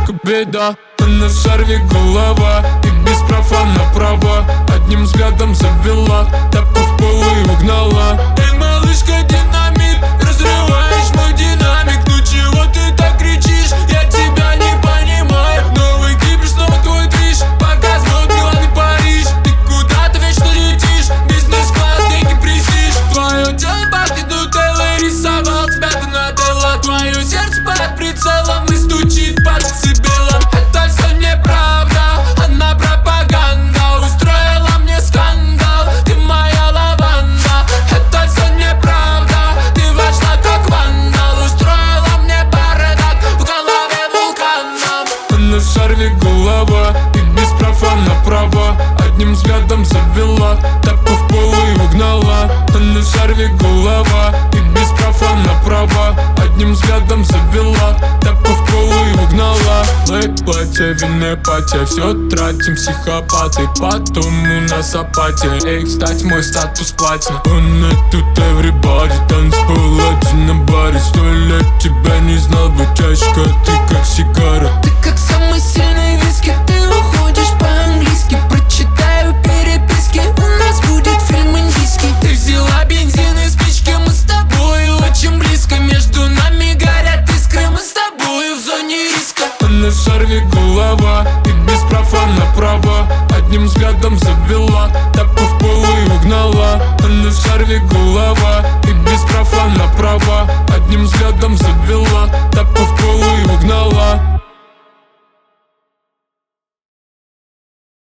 малышка беда. Она сорви голова и без прав она права. Одним взглядом завела, тапку в пол и угнала. Эй, малышка, динамит, разрываешь мой динамик. Ну чего ты так кричишь, я тебя не понимаю. Новый кипиш, снова твой движ, показ мод, Милан и Париж. Ты куда-то вечно летишь, бизнес-класс, деньги, престиж. Твое тело пахнет нутеллой, рисовал тебя Донателло. Твое сердце под прицелом и стучит под децибелом. Это все неправда, она пропаганда. Устроила мне скандал, ты моя лаванда. Это все неправда, ты вошла как вандал. Устроила мне бардак, в голове вулканом. Она сорви голова и без прав она права. Одним взглядом завела, тапку в пол и угнала. Она сорви голова и без прав она права. Одним взглядом завела, тапку в пол и угнала. Мы платье, винная патия, все тратим, психопаты. Потом у нас апатия. Эй, кстати, мой статус платин. Он тут everybody, танцпол один на баре. 100 лет тебя не знал бы, чашка, ты